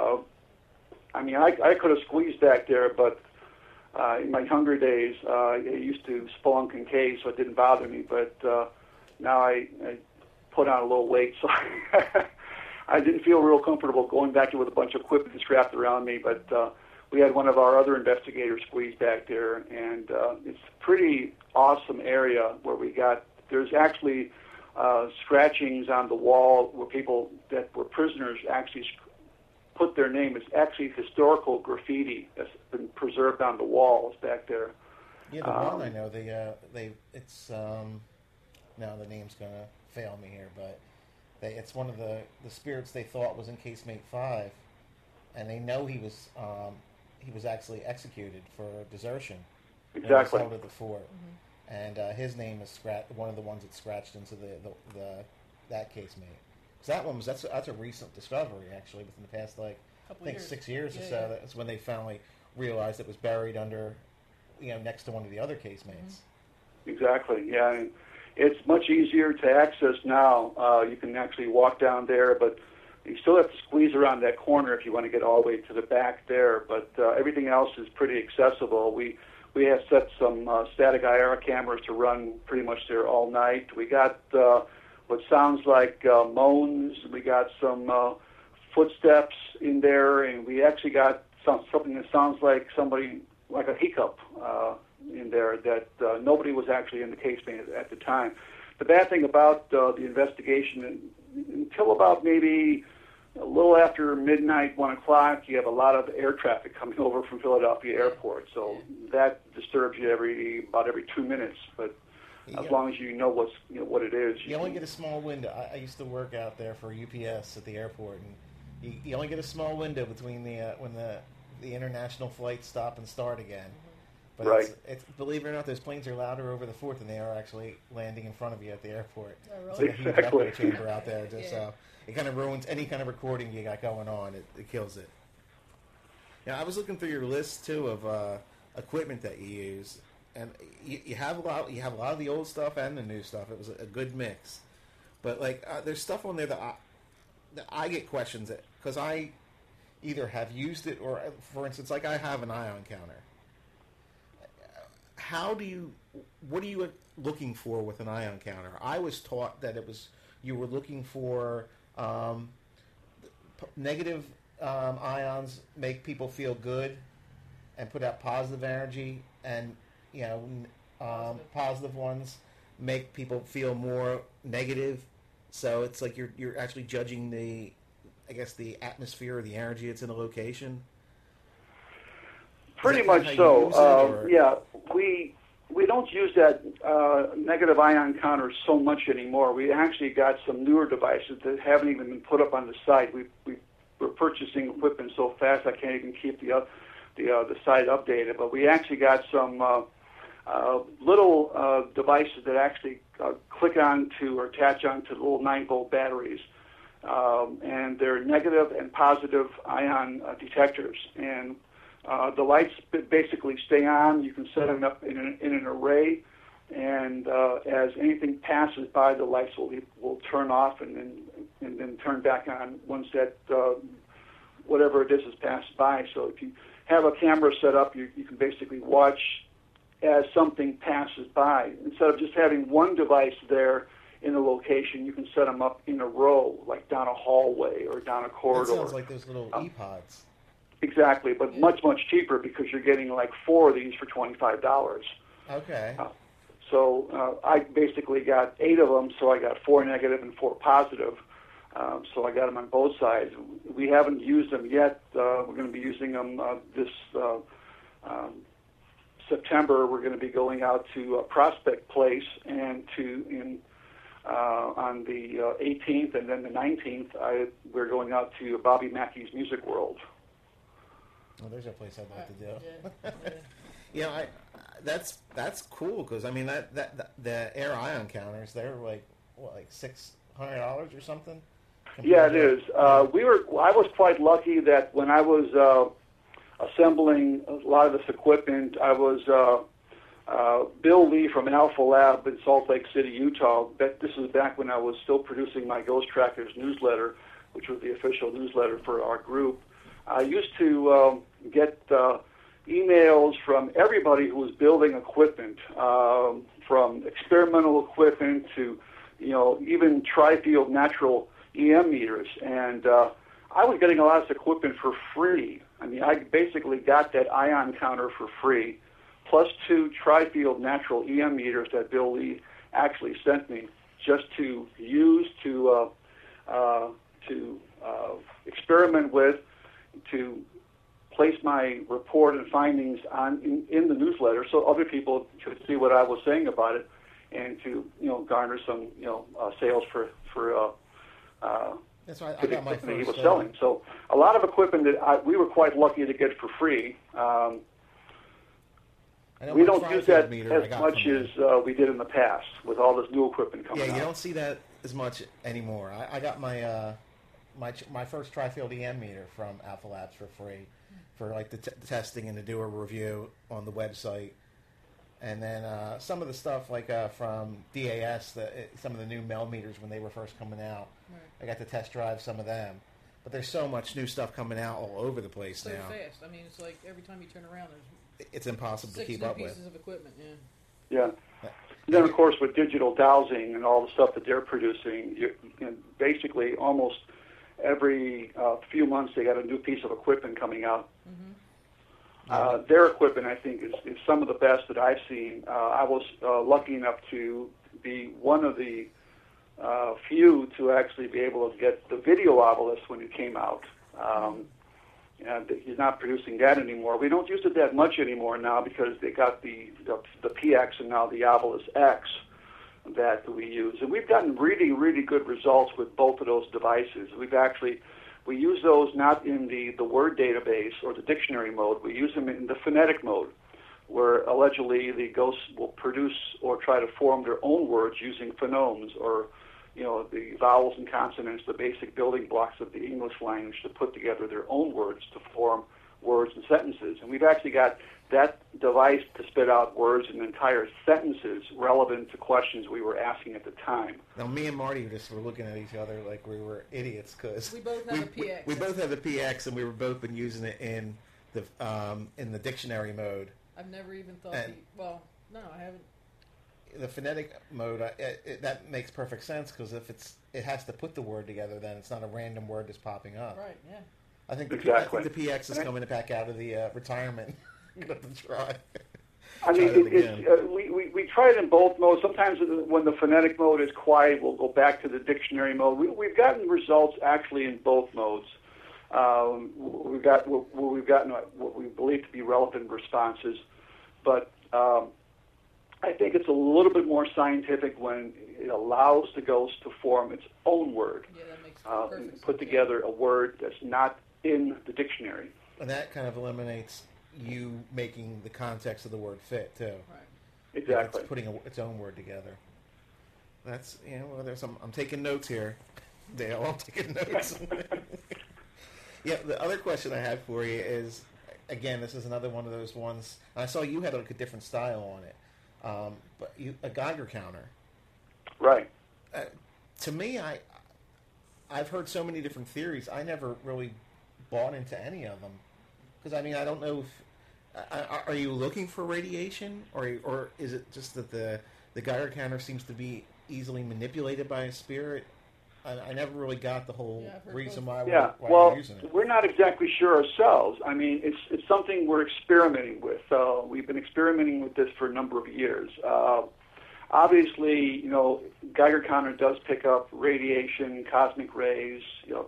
Speaker 4: I could have squeezed back there, but in my younger days, I used to spelunk in caves, so it didn't bother me. But now I put on a little weight, so I didn't feel real comfortable going back there with a bunch of equipment strapped around me. But we had one of our other investigators squeeze back there, and it's a pretty awesome area where there's actually scratchings on the wall where people that were prisoners actually put their name. It's actually historical graffiti that's been preserved on the walls back there.
Speaker 2: Yeah, the one I know, it's now the name's going to fail me here, but it's one of the spirits they thought was in Casemate 5, and they know he was actually executed for desertion.
Speaker 4: Exactly.
Speaker 2: When he was held at the fort. And his name is one of the ones that scratched into that casemate. So that's a recent discovery, actually, within the past, I think 6 years or so.
Speaker 3: Yeah.
Speaker 2: That's when they finally realized it was buried under, next to one of the other casemates.
Speaker 4: Exactly, yeah. And it's much easier to access now. You can actually walk down there, but you still have to squeeze around that corner if you want to get all the way to the back there. But everything else is pretty accessible. We have set some static IR cameras to run pretty much there all night. We got what sounds like moans. We got some footsteps in there, and we actually got something that sounds like somebody, like a hiccup in there that nobody was actually in the casemate at the time. The bad thing about the investigation, until about maybe a little after midnight, 1 o'clock, you have a lot of air traffic coming over from Philadelphia Airport. So that disturbs you about every 2 minutes. But as long as you know what it is,
Speaker 2: you only get a small window. I used to work out there for UPS at the airport, and you only get a small window between when the international flights stop and start again. But
Speaker 4: right.
Speaker 2: It's believe it or not, those planes are louder over the 4th than they are actually landing in front of you at the airport.
Speaker 3: Oh, really?
Speaker 2: It's like
Speaker 4: Exactly.
Speaker 2: a huge echo chamber out there. Just it kind of ruins any kind of recording you got going on. It kills it. I was looking through your list too of equipment that you use, and you have a lot. You have a lot of the old stuff and the new stuff. It was a good mix. But there's stuff on there that I get questions at because I either have used it or, for instance, like I have an ion counter. What are you looking for with an ion counter? I was taught that you were looking for negative ions make people feel good and put out positive energy, and positive ones make people feel more negative. So it's like you're actually judging the atmosphere or the energy that's in a location.
Speaker 4: Pretty much so. Yeah, we don't use that negative ion counter so much anymore. We actually got some newer devices that haven't even been put up on the site. We're purchasing equipment so fast I can't even keep the site updated. But we actually got some little devices that actually click onto or attach onto little 9-volt batteries. And they're negative and positive ion detectors. And the lights basically stay on. You can set them up in an array, and as anything passes by, the lights will turn off and then turn back on once that whatever it is has passed by. So if you have a camera set up, you can basically watch as something passes by. Instead of just having one device there in a location, you can set them up in a row, like down a hallway or down a corridor.
Speaker 2: That sounds like those little ePods.
Speaker 4: Exactly, but much cheaper because you're getting like 4 of these for $25.
Speaker 2: Okay.
Speaker 4: So I basically got 8 of them, so I got 4 negative and 4 positive. So I got them on both sides. We haven't used them yet. We're going to be using them this September. We're going to be going out to Prospect Place and on the 18th and then the 19th, we're going out to Bobby Mackey's Music World.
Speaker 2: Well, there's a place I'd like to do. That's cool because I mean that the air ion counters, they're like $600 or something.
Speaker 4: Yeah, it is. I was quite lucky that when I was assembling a lot of this equipment, I was Bill Lee from Alpha Lab in Salt Lake City, Utah. This is back when I was still producing my Ghost Trackers newsletter, which was the official newsletter for our group. I used to get emails from everybody who was building equipment, from experimental equipment to, even tri-field natural EM meters. And I was getting a lot of this equipment for free. I mean, I basically got that ion counter for free, plus 2 tri-field natural EM meters that Bill Lee actually sent me just to use to experiment with, to place my report and findings in the newsletter so other people could see what I was saying about it and to garner some sales for
Speaker 2: that's right. I got my first
Speaker 4: he was selling. So a lot of equipment that we were quite lucky to get for free. We don't use that as much as we did in the past with all this new equipment coming out.
Speaker 2: Yeah, you don't see that as much anymore. I got my my first tri-field EM meter from Alpha Labs for free for like the testing and to do a review on the website. And then some of the stuff like from DAS, some of the new Mel meters when they were first coming out, right. I got to test drive some of them. But there's so much new stuff coming out all over the place now.
Speaker 3: So fast. I mean, it's like every time you turn around,
Speaker 2: it's impossible to keep up with.
Speaker 3: 6 new pieces of equipment,
Speaker 4: Yeah. And then, of course, with digital dowsing and all the stuff that they're producing, basically almost every few months they got a new piece of equipment coming out. Mm-hmm. Their equipment, I think, is some of the best that I've seen. I was lucky enough to be one of the few to actually be able to get the video obelisk when it came out. And he's not producing that anymore. We don't use it that much anymore now because they got the PX and now the Obelisk X that we use. And we've gotten really, really good results with both of those devices. We use those not in the word database or the dictionary mode. We use them in the phonetic mode, where allegedly the ghosts will produce or try to form their own words using phonemes, or the vowels and consonants, the basic building blocks of the English language, to put together their own words to form words and sentences. And we've actually got that device to spit out words and entire sentences relevant to questions we were asking at the time.
Speaker 2: Now, me and Marty just were looking at each other like we were idiots because
Speaker 3: we both have a PX.
Speaker 2: We both have a PX, and we were both been using it in the dictionary mode.
Speaker 3: I've never even thought. No, I haven't.
Speaker 2: The phonetic mode, that makes perfect sense because if it has to put the word together, then it's not a random word that's popping up.
Speaker 3: Right. Yeah.
Speaker 4: I think the
Speaker 2: PX is coming back out of the retirement. I'm going to try.
Speaker 4: I mean, we try it in both modes. Sometimes when the phonetic mode is quiet, we'll go back to the dictionary mode. We've gotten results actually in both modes. We've gotten what we believe to be relevant responses, but I think it's a little bit more scientific when it allows the ghost to form its own word.
Speaker 3: Yeah, that makes perfect sense.
Speaker 4: Put together a word that's not in the dictionary.
Speaker 2: And that kind of eliminates you making the context of the word fit, too.
Speaker 3: Right.
Speaker 4: Exactly.
Speaker 2: It's putting its own word together. That's, there's some, I'm taking notes here. Dale, I'm taking notes. Yeah, the other question I had for you is, again, this is another one of those ones. I saw you had like a different style on it. But a Geiger counter.
Speaker 4: Right.
Speaker 2: To me, I've heard so many different theories. I never really bought into any of them. Because, I mean, I don't know if... are you looking for radiation? Or is it just that the Geiger counter seems to be easily manipulated by a spirit? I never really got the whole reason why we're using it.
Speaker 4: We're not exactly sure ourselves. I mean, it's something we're experimenting with. We've been experimenting with this for a number of years. Obviously, Geiger counter does pick up radiation, cosmic rays.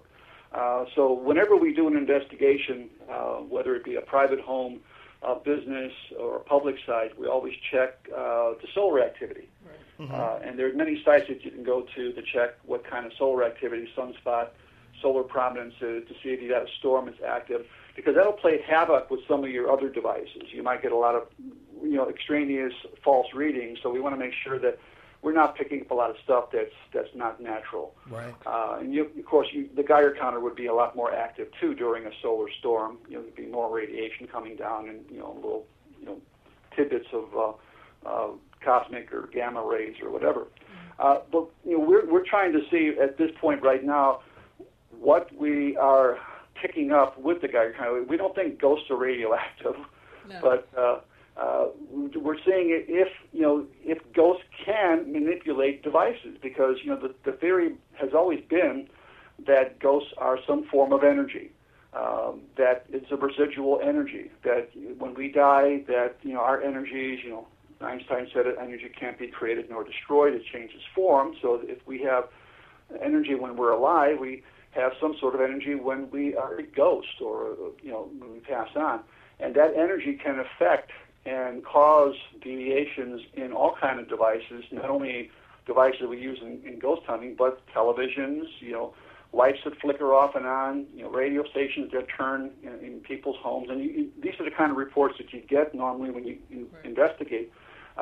Speaker 4: So whenever we do an investigation, whether it be a private home, a business, or a public site, we always check the solar activity.
Speaker 3: Right.
Speaker 2: Mm-hmm.
Speaker 4: And there are many sites that you can go to check what kind of solar activity, sunspot, solar prominence is, to see if you got a storm that's active, because that'll play havoc with some of your other devices. You might get a lot of extraneous false readings, so we want to make sure that we're not picking up a lot of stuff that's not natural.
Speaker 2: Right.
Speaker 4: And of course, the Geiger counter would be a lot more active too during a solar storm. There'd be more radiation coming down, and little tidbits of cosmic or gamma rays or whatever. But we're trying to see at this point right now what we are picking up with the Geiger counter. We don't think ghosts are radioactive,
Speaker 3: no.
Speaker 4: But we're seeing it if ghosts can manipulate devices, because the theory has always been that ghosts are some form of energy, that it's a residual energy, that when we die, that our energies, Einstein said it, energy can't be created nor destroyed, it changes form. So if we have energy when we're alive, we have some sort of energy when we are a ghost, or when we pass on, and that energy can affect and cause deviations in all kinds of devices, not only devices we use in ghost hunting, but televisions, lights that flicker off and on, radio stations that turn in people's homes. And these are the kind of reports that you get normally when you investigate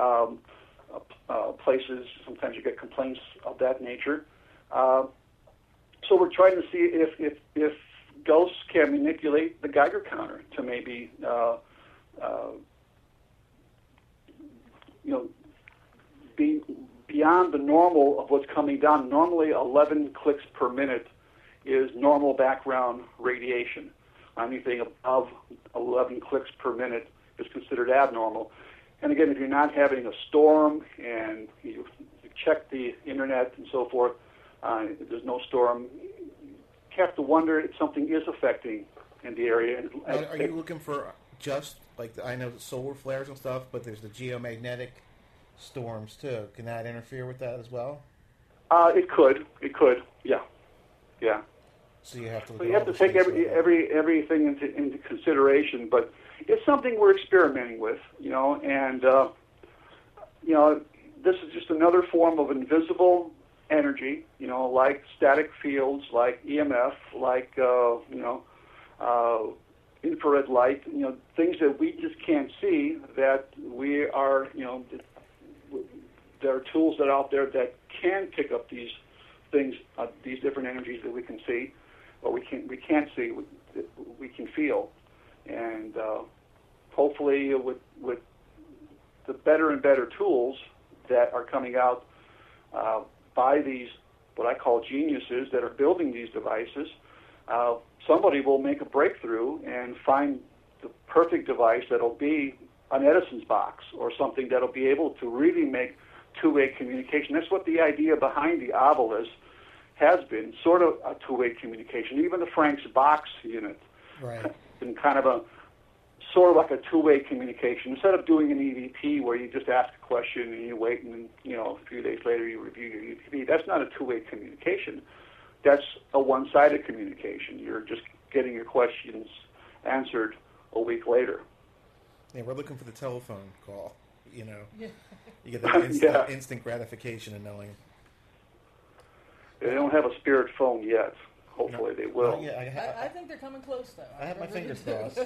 Speaker 4: places. Sometimes you get complaints of that nature. So we're trying to see if ghosts can manipulate the Geiger counter to maybe be beyond the normal of what's coming down. Normally 11 clicks per minute is normal background radiation. Anything above 11 clicks per minute is considered abnormal. And again, if you're not having a storm and you check the internet and so forth, if there's no storm, you have to wonder if something is affecting in the area.
Speaker 2: Are you looking for just, I know solar flares and stuff, but there's the geomagnetic storms too. Can that interfere with that as well?
Speaker 4: It could, yeah.
Speaker 2: So you have to.
Speaker 4: So you have to take everything into consideration, but it's something we're experimenting with, and this is just another form of invisible energy, like static fields, like EMF, like infrared light, things that we just can't see. That we are, there are tools that are out there that can pick up these things, these different energies that we can see, but we can't see, we can feel, and hopefully with the better and better tools that are coming out by these, what I call geniuses that are building these devices, somebody will make a breakthrough and find the perfect device that'll be an Edison's box or something that'll be able to really make two-way communication. That's what the idea behind the Ovilus has been, sort of a two-way communication. Even the Frank's box unit has been kind of a sort of like a two-way communication. Instead of doing an EVP where you just ask a question and you wait and a few days later you review your EVP, that's not a two-way communication. That's a one-sided communication. You're just getting your questions answered a week later.
Speaker 2: Yeah, we're looking for the telephone call, Yeah. You get that instant gratification of knowing.
Speaker 4: They don't have a spirit phone yet. Hopefully they will.
Speaker 3: I think they're coming close, though.
Speaker 2: I have my fingers crossed.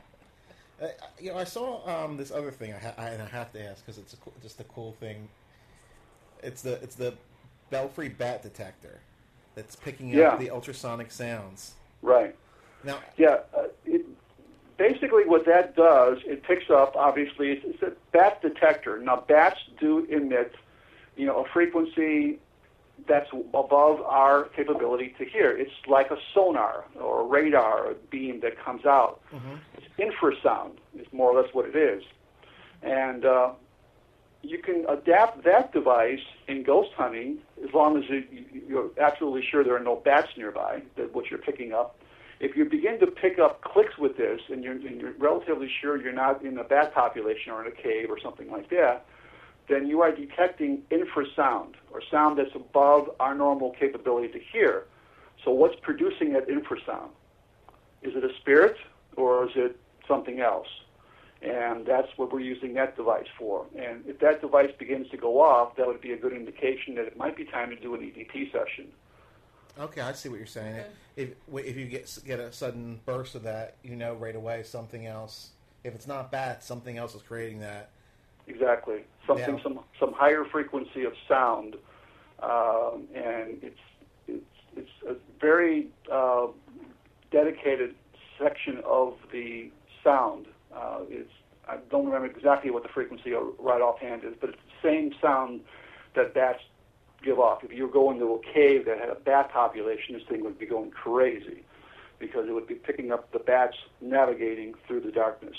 Speaker 2: I saw this other thing. I have to ask because it's just a cool thing. It's the Belfry bat detector that's picking up the ultrasonic sounds.
Speaker 4: Right.
Speaker 2: Now.
Speaker 4: Yeah. Basically, what that does, it picks up. Obviously, it's a bat detector. Now, bats do emit, a frequency that's above our capability to hear. It's like a sonar or a radar, a beam that comes out. Mm-hmm. It's infrasound is more or less what it is. And you can adapt that device in ghost hunting as long as you're absolutely sure there are no bats nearby, that what you're picking up. If you begin to pick up clicks with this and you're relatively sure you're not in a bat population or in a cave or something like that, then you are detecting infrasound, or sound that's above our normal capability to hear. So what's producing that infrasound? Is it a spirit or is it something else? And that's what we're using that device for. And if that device begins to go off, that would be a good indication that it might be time to do an EVP session.
Speaker 2: Okay, I see what you're saying. Okay. If you get a sudden burst of that, right away something else. If it's not bats, something else is creating that.
Speaker 4: Exactly. Some higher frequency of sound, and it's a very dedicated section of the sound. I don't remember exactly what the frequency right offhand is, but it's the same sound that bats give off. If you go into a cave that had a bat population, this thing would be going crazy because it would be picking up the bats navigating through the darkness.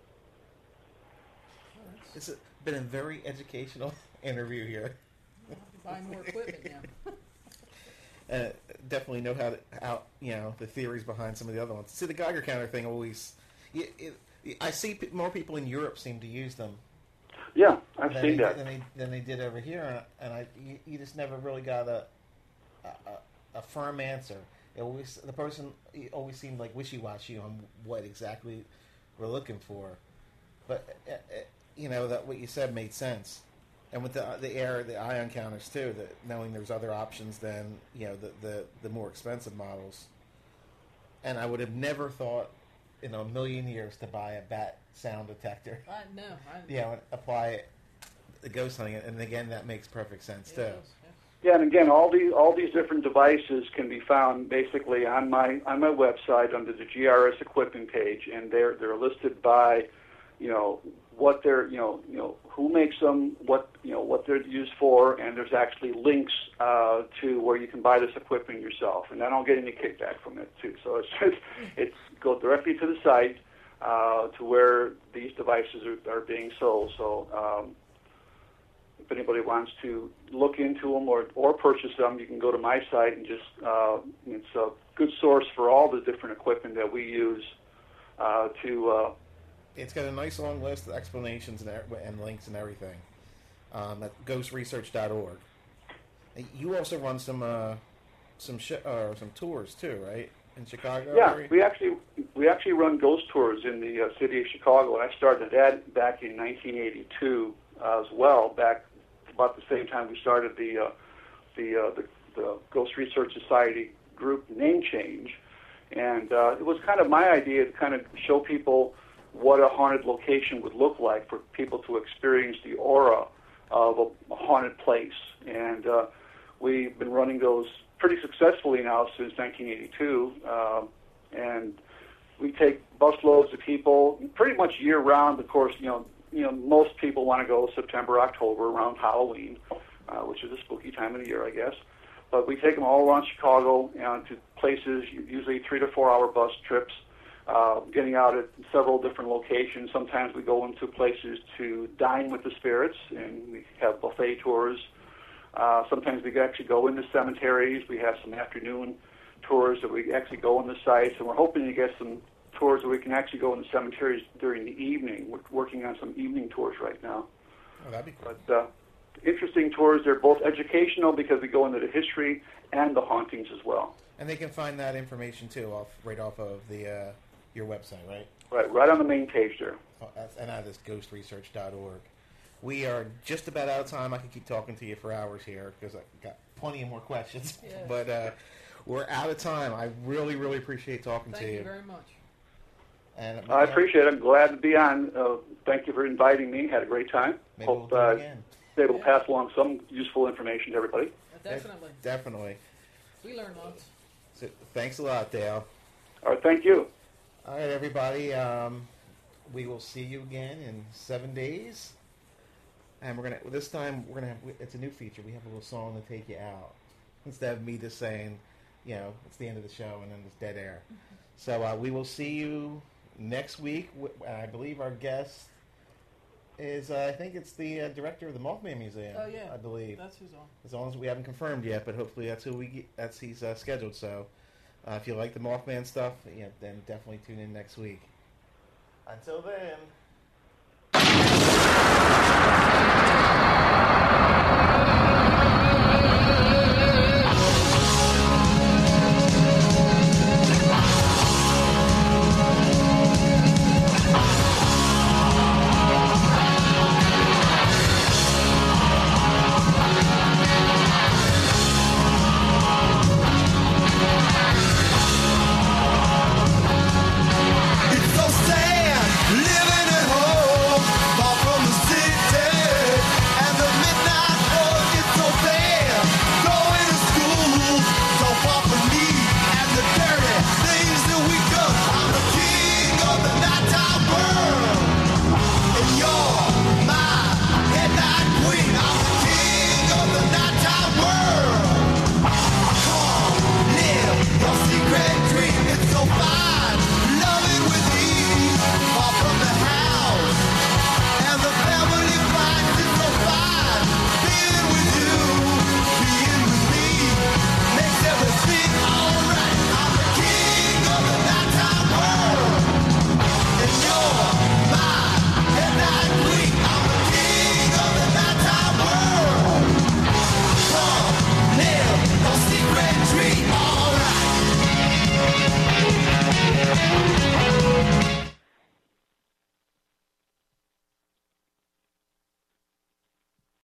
Speaker 2: It's been a very educational interview here.
Speaker 3: Buy more equipment now.
Speaker 2: Definitely know how the theories behind some of the other ones. See, the Geiger counter thing always. I see more people in Europe seem to use them.
Speaker 4: Yeah, I've seen that.
Speaker 2: Than they did over here, and you just never really got a firm answer. The person always seemed like wishy-washy on what exactly we're looking for, but that what you said made sense. And with the ion counters too, that knowing there's other options than the more expensive models. And I would have never thought in a million years to buy a bat sound detector. And apply it to ghost hunting, and again that makes perfect sense too.
Speaker 4: Yeah, and again, all these different devices can be found basically on my website under the GRS equipment page, and they're listed by what they're who makes them, what they're used for, and there's actually links to where you can buy this equipment yourself, and I don't get any kickback from it too. So it's go directly to the site to where these devices are being sold. So if anybody wants to look into them or purchase them, you can go to my site and just it's a good source for all the different equipment that we use to.
Speaker 2: It's got a nice long list of explanations and links and everything at ghostresearch.org. You also run some tours too, right? In Chicago
Speaker 4: Yeah,
Speaker 2: area?
Speaker 4: we actually run ghost tours in the city of Chicago, and I started that back in 1982 as well. Back about the same time we started the Ghost Research Society group name change, and it was kind of my idea to kind of show people what a haunted location would look like for people to experience the aura of a haunted place, and we've been running those pretty successfully now since 1982, and we take busloads of people pretty much year round. Of course, most people want to go September, October around Halloween, which is a spooky time of the year, I guess. But we take them all around Chicago to places, usually 3 to 4 hour bus trips, getting out at several different locations. Sometimes we go into places to dine with the spirits, and we have buffet tours. Sometimes we actually go into cemeteries. We have some afternoon tours that we actually go on the sites, and we're hoping to get some tours that we can actually go in the cemeteries during the evening. We're working on some evening tours right now.
Speaker 2: Oh, that'd be cool.
Speaker 4: But interesting tours. They're both educational because we go into the history and the hauntings as well.
Speaker 2: And they can find that information too right off of the your website, right?
Speaker 4: Right on the main page there.
Speaker 2: And that is ghostresearch.org. We are just about out of time. I could keep talking to you for hours here because I've got plenty of more questions.
Speaker 3: Yeah.
Speaker 2: But we're out of time. I really, really appreciate talking to you.
Speaker 3: Thank you very much.
Speaker 2: And
Speaker 4: I appreciate it. I'm glad to be on. Thank you for inviting me. Had a great time.
Speaker 2: Maybe
Speaker 4: Hope
Speaker 2: we'll do it again.
Speaker 4: able to pass along some useful information to everybody.
Speaker 3: Definitely.
Speaker 2: Definitely.
Speaker 3: We learn lots.
Speaker 2: So, thanks a lot, Dale.
Speaker 4: All right, thank you.
Speaker 2: All right, everybody. We will see you again in 7 days. And this time it's a new feature. We have a little song to take you out instead of me just saying, it's the end of the show and then it's dead air. So we will see you next week. I believe our guest is, I think it's the director of the Mothman Museum.
Speaker 3: Oh yeah,
Speaker 2: I believe
Speaker 3: that's who's on.
Speaker 2: As long as we haven't confirmed yet, but hopefully that's he's scheduled. So if you like the Mothman stuff, then definitely tune in next week. Until then.